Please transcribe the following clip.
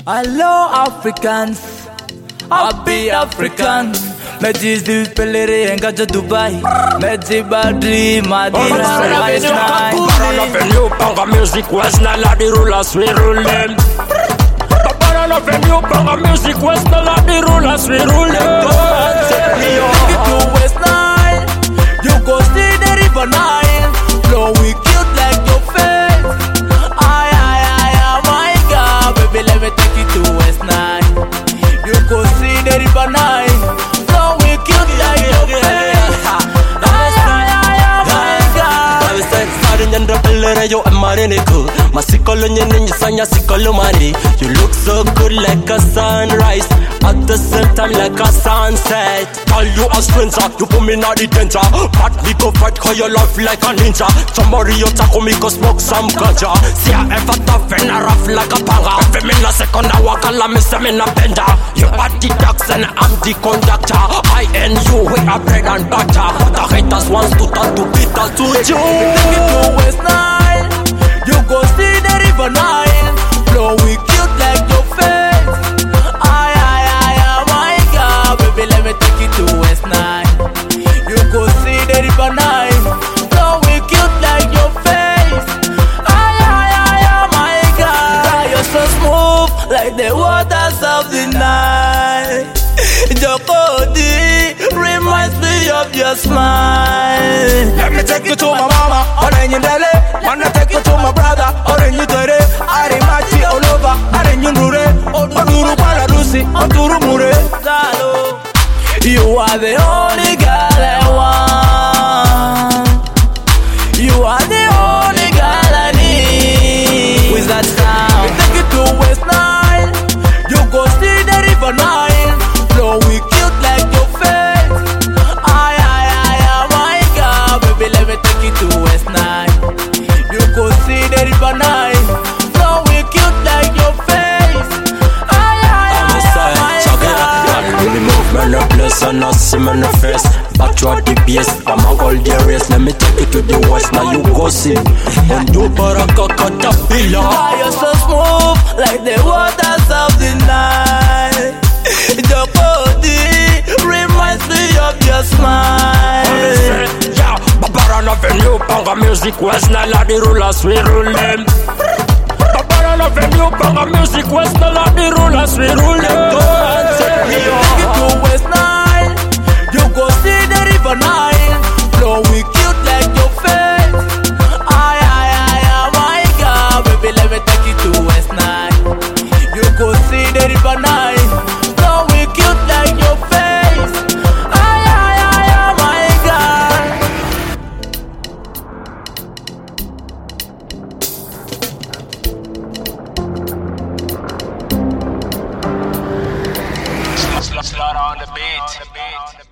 Hello Africans, happy African. Mejizi pelere engaja Dubai, Meji Badri Madina Rice Night. Babara venue panga music west na la di rulers we rule them. Babara venue panga music west na la di rulers we rule them. Take it to West Nile, you go see the river Nile, flowing cute like your face. My God, baby, let me take you to West Nile. You go see the river Nile, flowing cute like your face. My God. Nyandra pelere yo amareneko masikolo nyenye sanya sikolo mari. You look so good like a sunrise, at the same time like a sunset. Call you a stranger, you put me in the danger. But me go fight cause you love like a ninja. Somebody you tackle me go smoke some ganja. See I ever tough and I rough like a panga. If me na second I walk a la me say me na bender. You are the dogs and I'm the conductor. I and you we are bread and butter. The haters wants to talk to bitter to you. Take it to West Nile, you go see the river Nile, flowing cute like your face. My God, baby, let me take you to West Nile. You go see the river Nile, flowing cute like your face. My God, you're so smooth like the waters of the Nile. Your body reminds me of your smile. Let me take you to my mama, orange in Delhi. Wanna take you to my brother, orange in Tere. Arimachi all over, orange in Rure. Oduru Palarusi, Oduru Mure. You are the only girl I want. You are the only girl I need. With that sound, we take it to West Nile. You go see the river Nile, flowing cute like your face. My God, baby, let me take you to West Nile. You go see the river Nile, flowing cute like your face. Really move me no place and I see me no face. Back to the base, I'm a all the race. Let me take you to the west, now you go see. And you baraka caterpillar. You're so smooth like the waters of the Nile. Your body reminds me of your smile. Yeah, Babara venue panga music west na la di rulers we rule them. Babara venue panga music west na la di rulers we rule them. Take it to West Nile, you go see the river Nile, flowing cute like your face. My God, baby, let me take you to West Nile. You go see the river Nile, flowing cute like your face. My God. Slaughter on the beat.